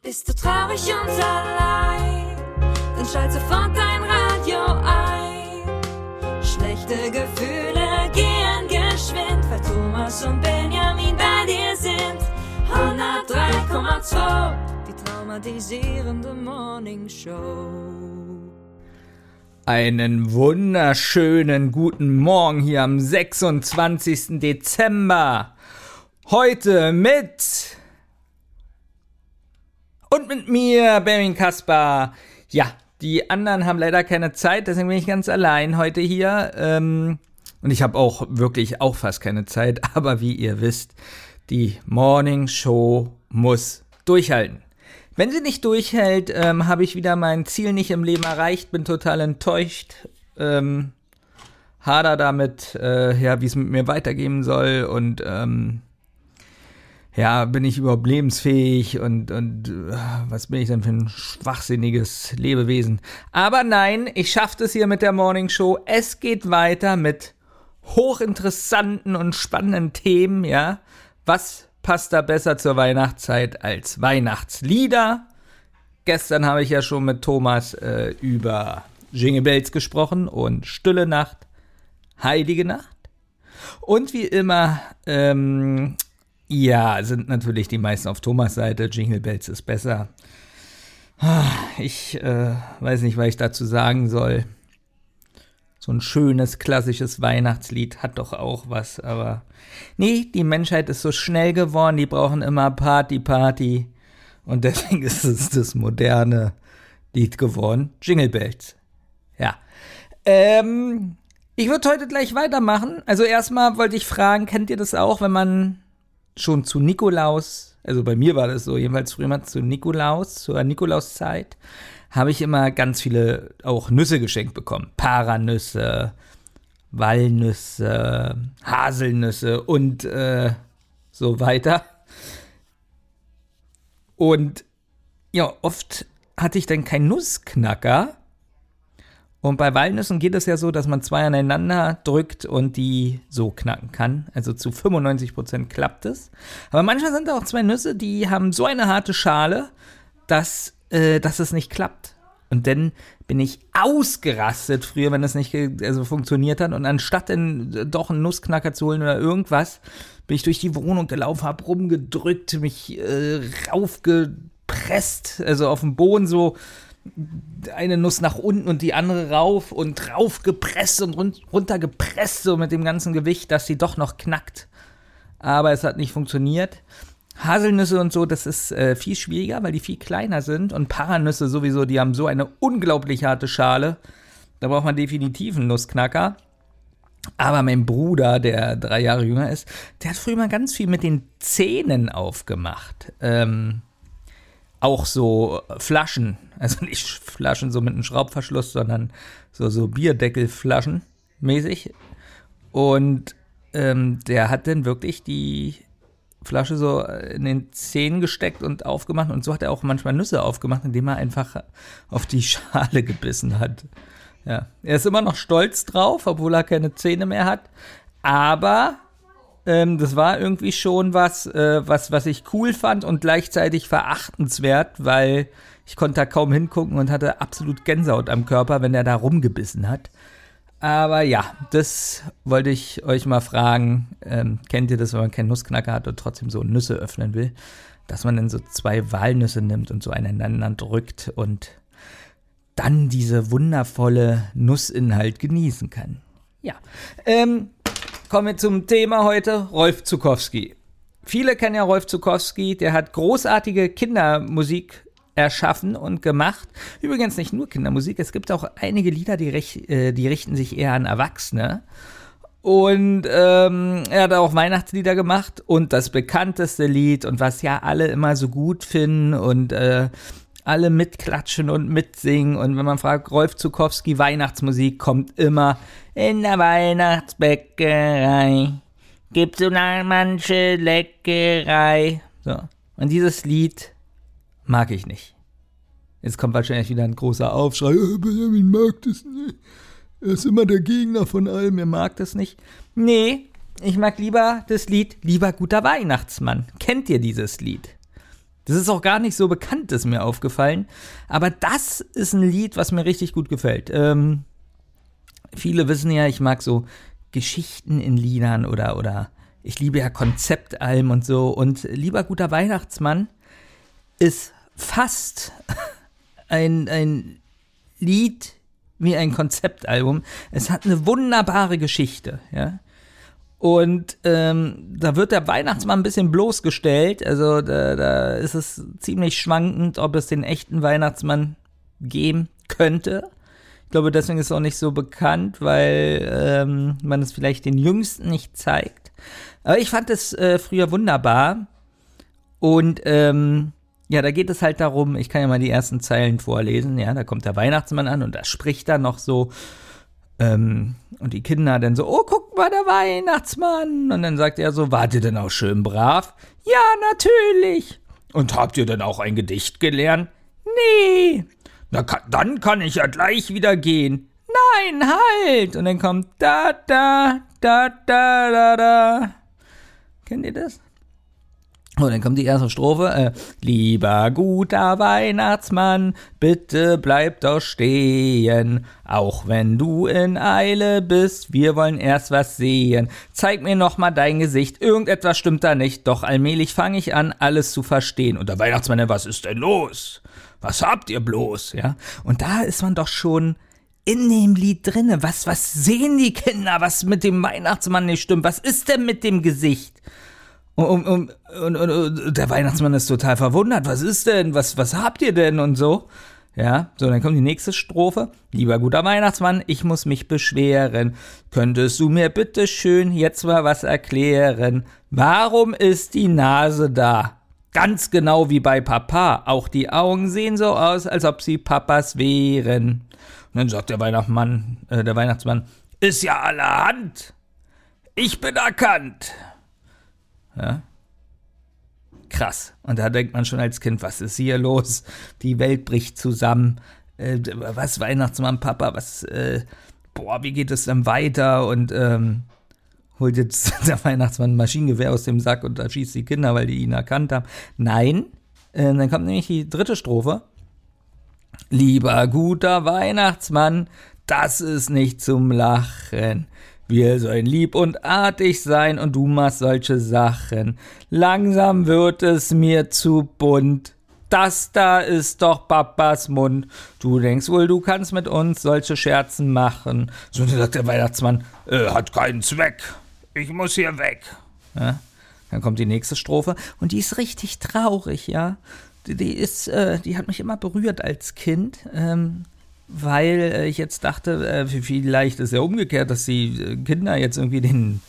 Bist du traurig und allein, dann schalt sofort dein Radio ein. Schlechte Gefühle gehen geschwind, weil Thomas und Benjamin bei dir sind. 103,2, die traumatisierende Morningshow. Einen wunderschönen guten Morgen hier am 26. Dezember. Heute mit mir, Benjamin Kaspar. Ja, die anderen haben leider keine Zeit, deswegen bin ich ganz allein heute hier. Und ich habe auch wirklich auch fast keine Zeit, aber wie ihr wisst, die Morning Show muss durchhalten. Wenn sie nicht durchhält, habe ich wieder mein Ziel nicht im Leben erreicht, bin total enttäuscht, hader damit, wie es mit mir weitergehen soll und bin ich überhaupt lebensfähig und was bin ich denn für ein schwachsinniges Lebewesen. Aber nein, ich schaffe es hier mit der Morning Show. Es geht weiter mit hochinteressanten und spannenden Themen, ja. Was passt da besser zur Weihnachtszeit als Weihnachtslieder? Gestern habe ich ja schon mit Thomas über Jingle Bells gesprochen und Stille Nacht, Heilige Nacht. Und wie immer, sind natürlich die meisten auf Thomas' Seite. Jingle Bells ist besser. Ich weiß nicht, was ich dazu sagen soll. So ein schönes, klassisches Weihnachtslied hat doch auch was, aber nee, die Menschheit ist so schnell geworden, die brauchen immer Party. Und deswegen ist es das moderne Lied geworden. Jingle Bells. Ja. Ich würde heute gleich weitermachen. Also erstmal wollte ich fragen, kennt ihr das auch, wenn man schon zu Nikolaus, also bei mir war das so, jedenfalls früher mal zur Nikolauszeit, habe ich immer ganz viele auch Nüsse geschenkt bekommen. Paranüsse, Walnüsse, Haselnüsse und so weiter. Und ja, oft hatte ich dann keinen Nussknacker. Und bei Walnüssen geht es ja so, dass man zwei aneinander drückt und die so knacken kann. Also zu 95% klappt es. Aber manchmal sind da auch zwei Nüsse, die haben so eine harte Schale, dass es nicht klappt. Und dann bin ich ausgerastet früher, wenn es nicht funktioniert hat. Und anstatt dann doch einen Nussknacker zu holen oder irgendwas, bin ich durch die Wohnung gelaufen, hab rumgedrückt, mich raufgepresst, also auf dem Boden so eine Nuss nach unten und die andere rauf und raufgepresst und runtergepresst, so mit dem ganzen Gewicht, dass sie doch noch knackt. Aber es hat nicht funktioniert. Haselnüsse und so, das ist viel schwieriger, weil die viel kleiner sind. Und Paranüsse sowieso, die haben so eine unglaublich harte Schale. Da braucht man definitiv einen Nussknacker. Aber mein Bruder, der 3 Jahre jünger ist, der hat früher mal ganz viel mit den Zähnen aufgemacht. Auch so Flaschen, also nicht Flaschen so mit einem Schraubverschluss, sondern so Bierdeckelflaschen mäßig. Und der hat dann wirklich die Flasche so in den Zähnen gesteckt und aufgemacht. Und so hat er auch manchmal Nüsse aufgemacht, indem er einfach auf die Schale gebissen hat. Ja, er ist immer noch stolz drauf, obwohl er keine Zähne mehr hat. Aber das war irgendwie schon was ich cool fand und gleichzeitig verachtenswert, weil ich konnte da kaum hingucken und hatte absolut Gänsehaut am Körper, wenn er da rumgebissen hat. Aber ja, das wollte ich euch mal fragen. Kennt ihr das, wenn man keinen Nussknacker hat und trotzdem so Nüsse öffnen will? Dass man dann so 2 Walnüsse nimmt und so aneinander drückt und dann diese wundervolle Nussinhalt genießen kann. Ja, kommen wir zum Thema heute, Rolf Zuckowski. Viele kennen ja Rolf Zuckowski, der hat großartige Kindermusik erschaffen und gemacht. Übrigens nicht nur Kindermusik, es gibt auch einige Lieder, die richten sich eher an Erwachsene. Und er hat auch Weihnachtslieder gemacht und das bekannteste Lied und was ja alle immer so gut finden und alle mitklatschen und mitsingen. Und wenn man fragt, Rolf Zuckowski, Weihnachtsmusik, kommt immer in der Weihnachtsbäckerei gibt's so manche Leckerei. So. Und dieses Lied mag ich nicht. Jetzt kommt wahrscheinlich wieder ein großer Aufschrei. Benjamin mag das nicht. Er ist immer der Gegner von allem. Er mag das nicht. Nee, ich mag lieber das Lied Lieber guter Weihnachtsmann. Kennt ihr dieses Lied? Das ist auch gar nicht so bekannt, ist mir aufgefallen. Aber das ist ein Lied, was mir richtig gut gefällt. Viele wissen ja, ich mag so Geschichten in Liedern oder ich liebe ja Konzeptalben und so. Und Lieber guter Weihnachtsmann ist fast ein Lied wie ein Konzeptalbum. Es hat eine wunderbare Geschichte, ja. Und da wird der Weihnachtsmann ein bisschen bloßgestellt. Also da ist es ziemlich schwankend, ob es den echten Weihnachtsmann geben könnte. Ich glaube, deswegen ist es auch nicht so bekannt, weil man es vielleicht den Jüngsten nicht zeigt. Aber ich fand es früher wunderbar. Und ja, da geht es halt darum, ich kann ja mal die ersten Zeilen vorlesen. Ja, da kommt der Weihnachtsmann an und da spricht er noch so. Und die Kinder dann so, oh, guck mal, der Weihnachtsmann. Und dann sagt er so, wart ihr denn auch schön brav? Ja, natürlich. Und habt ihr denn auch ein Gedicht gelernt? Nee. Na, dann kann ich ja gleich wieder gehen. Nein, halt. Und dann kommt da, da, da, da, da, da. Kennt ihr das? Und dann kommt die erste Strophe. Lieber guter Weihnachtsmann, bitte bleib doch stehen. Auch wenn du in Eile bist, wir wollen erst was sehen. Zeig mir noch mal dein Gesicht, irgendetwas stimmt da nicht. Doch allmählich fange ich an, alles zu verstehen. Und der Weihnachtsmann, was ist denn los? Was habt ihr bloß? Ja? Und da ist man doch schon in dem Lied drinne. Was sehen die Kinder, was mit dem Weihnachtsmann nicht stimmt? Was ist denn mit dem Gesicht? Und der Weihnachtsmann ist total verwundert. Was ist denn? Was habt ihr denn? Und so. Ja, so, dann kommt die nächste Strophe. Lieber guter Weihnachtsmann, ich muss mich beschweren. Könntest du mir bitte schön jetzt mal was erklären? Warum ist die Nase da? Ganz genau wie bei Papa. Auch die Augen sehen so aus, als ob sie Papas wären. Und dann sagt der Weihnachtsmann, ist ja allerhand. Ich bin erkannt. Ja. Krass. Und da denkt man schon als Kind, was ist hier los? Die Welt bricht zusammen. Was, Weihnachtsmann, Papa, wie geht es dann weiter? Und holt jetzt der Weihnachtsmann ein Maschinengewehr aus dem Sack und erschießt die Kinder, weil die ihn erkannt haben. Nein, dann kommt nämlich die dritte Strophe. Lieber guter Weihnachtsmann, das ist nicht zum Lachen. Wir sollen lieb und artig sein und du machst solche Sachen. Langsam wird es mir zu bunt. Das da ist doch Papas Mund. Du denkst wohl, du kannst mit uns solche Scherzen machen. So sagt der Weihnachtsmann, hat keinen Zweck. Ich muss hier weg. Ja? Dann kommt die nächste Strophe und die ist richtig traurig, ja. Die hat mich immer berührt als Kind. Weil ich jetzt dachte, vielleicht ist ja umgekehrt, dass die Kinder jetzt irgendwie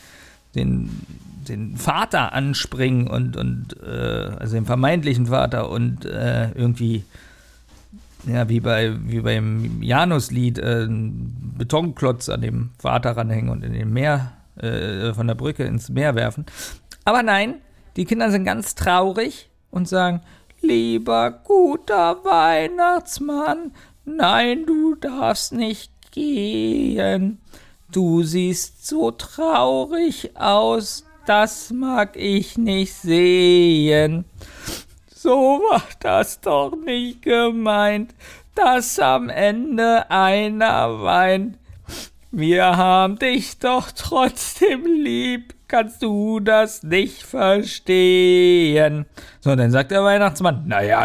den Vater anspringen und also den vermeintlichen Vater und irgendwie, ja, wie beim Januslied, einen Betonklotz an dem Vater ranhängen und in den Meer, von der Brücke ins Meer werfen. Aber nein, die Kinder sind ganz traurig und sagen, lieber guter Weihnachtsmann, nein, du darfst nicht gehen. Du siehst so traurig aus, das mag ich nicht sehen. So war das doch nicht gemeint, dass am Ende einer weint. Wir haben dich doch trotzdem lieb, kannst du das nicht verstehen? So, dann sagt der Weihnachtsmann, naja,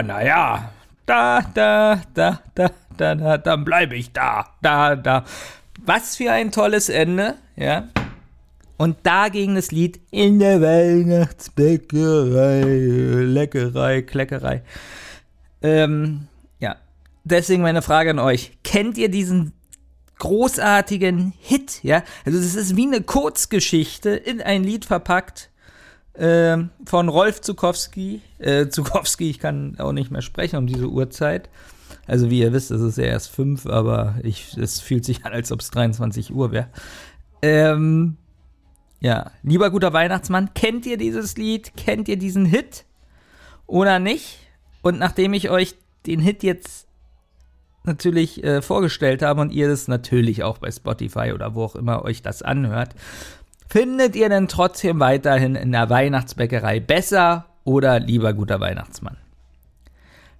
dann bleibe ich da. Was für ein tolles Ende, ja. Und da ging das Lied in der Weihnachtsbäckerei, Leckerei, Kleckerei. Ja, deswegen meine Frage an euch. Kennt ihr diesen großartigen Hit, ja? Also das ist wie eine Kurzgeschichte in ein Lied verpackt. Von Rolf Zuckowski. Ich kann auch nicht mehr sprechen um diese Uhrzeit. Also wie ihr wisst, es ist ja erst 5, aber es fühlt sich an, als ob es 23 Uhr wäre. Ja, lieber guter Weihnachtsmann, kennt ihr dieses Lied? Kennt ihr diesen Hit? Oder nicht? Und nachdem ich euch den Hit jetzt natürlich vorgestellt habe und ihr das natürlich auch bei Spotify oder wo auch immer euch das anhört, findet ihr denn trotzdem weiterhin in der Weihnachtsbäckerei besser oder lieber guter Weihnachtsmann?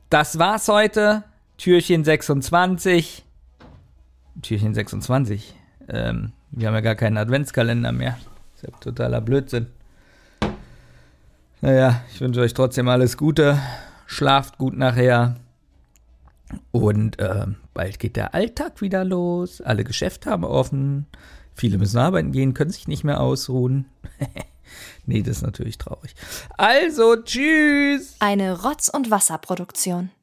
Das war's heute. Türchen 26. Türchen 26. Wir haben ja gar keinen Adventskalender mehr. Das ist ja totaler Blödsinn. Naja, ich wünsche euch trotzdem alles Gute. Schlaft gut nachher. Und bald geht der Alltag wieder los. Alle Geschäfte haben offen. Viele müssen arbeiten gehen, können sich nicht mehr ausruhen. Nee, das ist natürlich traurig. Also, tschüss. Eine Rotz- und Wasserproduktion.